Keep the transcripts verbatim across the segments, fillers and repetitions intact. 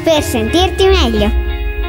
per sentirti meglio.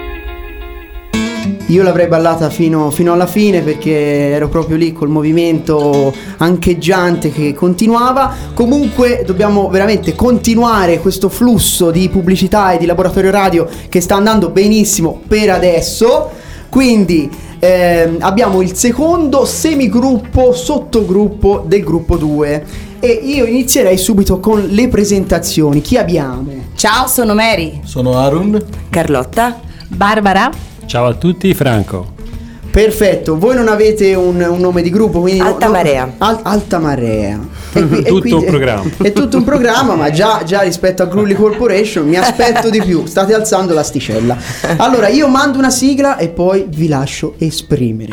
Io l'avrei ballata fino, fino alla fine perché ero proprio lì col movimento ancheggiante che continuava. Comunque dobbiamo veramente continuare questo flusso di pubblicità e di laboratorio radio che sta andando benissimo per adesso. Quindi eh, abbiamo il secondo semigruppo, sottogruppo del gruppo due. E io inizierei subito con le presentazioni. Chi abbiamo? Ciao, sono Mary. Sono Arun. Carlotta. Barbara. Ciao a tutti, Franco. Perfetto, voi non avete un, un nome di gruppo, quindi Alta no, Marea. Al, Alta Marea. E qui, tutto e quindi, un programma. È, è tutto un programma, ma già, già rispetto a Grulli Corporation mi aspetto di più. State alzando l'asticella. Allora, io mando una sigla e poi vi lascio esprimere.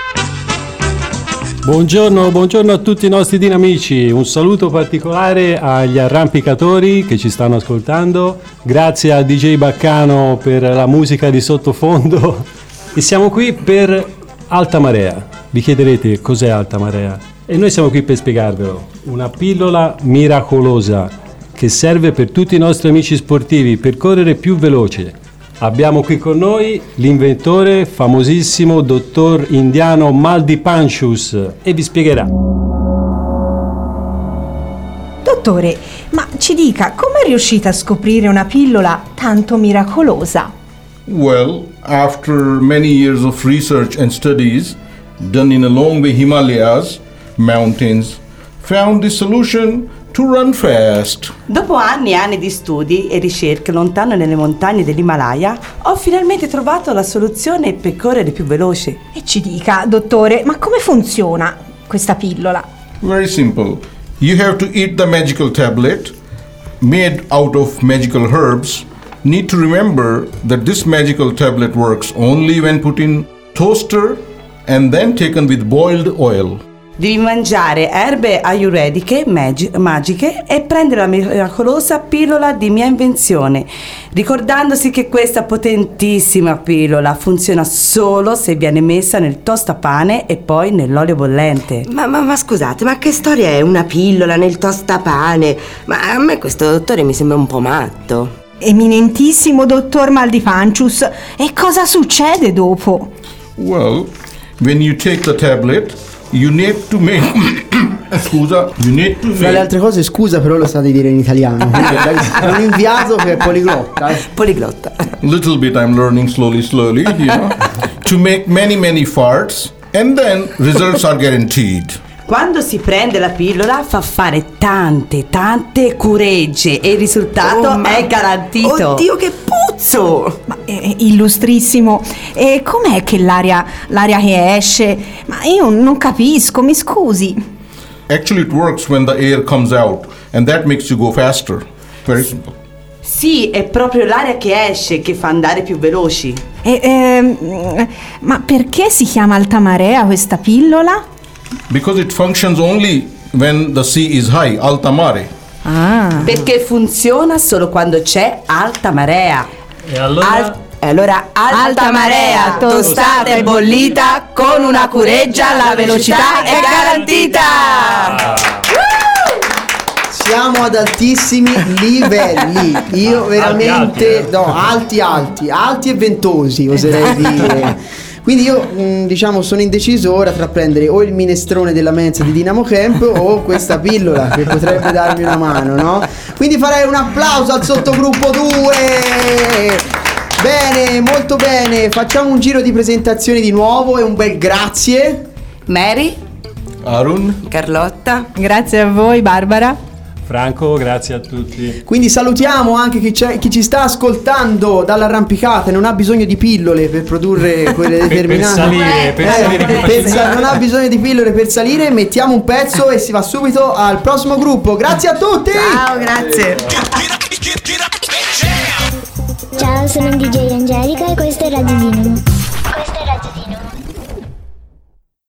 Buongiorno, buongiorno a tutti i nostri dinamici. Un saluto particolare agli arrampicatori che ci stanno ascoltando. Grazie a D J Baccano per la musica di sottofondo. E siamo qui per Alta Marea. Vi chiederete cos'è Alta Marea? E noi siamo qui per spiegarvelo. Una pillola miracolosa che serve per tutti i nostri amici sportivi per correre più veloce. Abbiamo qui con noi l'inventore famosissimo dottor indiano Maldipancius e vi spiegherà. Dottore, ma ci dica, come è riuscita a scoprire una pillola tanto miracolosa? Well, after many years of research and studies done in along the Himalayas mountains, found the solution to run fast. Dopo anni e anni di studi e ricerche lontano nelle montagne dell'Himalaya, ho finalmente trovato la soluzione per correre più veloce. E ci dica, dottore, ma come funziona questa pillola? Very simple. You have to eat the magical tablet made out of magical herbs. Need to remember that this magical tablet works only when put in toaster and then taken with boiled oil. Devi mangiare erbe ayurvediche mag- magiche e prendere la miracolosa pillola di mia invenzione, ricordandosi che questa potentissima pillola funziona solo se viene messa nel tostapane e poi nell'olio bollente. Ma, ma, ma scusate, ma che storia è una pillola nel tostapane? Ma a me questo dottore mi sembra un po' matto. Eminentissimo dottor Maldipancius, e cosa succede dopo? Well, when you take the tablet, you need to make scusa, you need to Fra le altre cose, scusa, però lo state dire in italiano. È un inviato che è poliglotta. eh. Poliglotta. little bit I'm learning slowly slowly, you know, to make many many farts and then results are guaranteed. Quando si prende la pillola fa fare tante, tante curegge e il risultato Oh, ma- è garantito. Oddio, che puzzo! Ma, eh, illustrissimo, e com'è che l'aria, l'aria che esce? Ma io non capisco, mi scusi. Actually it works when the air comes out and that makes you go faster. Very simple. Sì, è proprio l'aria che esce che fa andare più veloci. E, ehm, ma perché si chiama Alta Marea questa pillola? Because it functions only when the sea is high, alta mare. Ah. Perché funziona solo quando c'è alta marea. E allora? Al- e allora alta, Alta marea, marea, tostata e bollita, con una cureggia la velocità è garantita. Siamo ad altissimi livelli. Io veramente alti, no, alti alti, alti e ventosi, oserei dire. Quindi io mh, diciamo sono indeciso ora tra prendere o il minestrone della mensa di Dinamo Camp o questa pillola che potrebbe darmi una mano, no? Quindi farei un applauso al sottogruppo due. Bene, molto bene. Facciamo un giro di presentazioni di nuovo e un bel grazie. Mary, Arun, Carlotta, Grazie a voi, Barbara. Franco, grazie a tutti. Quindi salutiamo anche chi, c'è, chi ci sta ascoltando dall'arrampicata e non ha bisogno di pillole per produrre quelle determinate. per salire, per Eh, salire. per sa- non ha bisogno di pillole per salire. Mettiamo un pezzo e si va subito al prossimo gruppo. Grazie a tutti. ciao, grazie. Ciao, sono D J Angelica e questo è Radio Dinamo.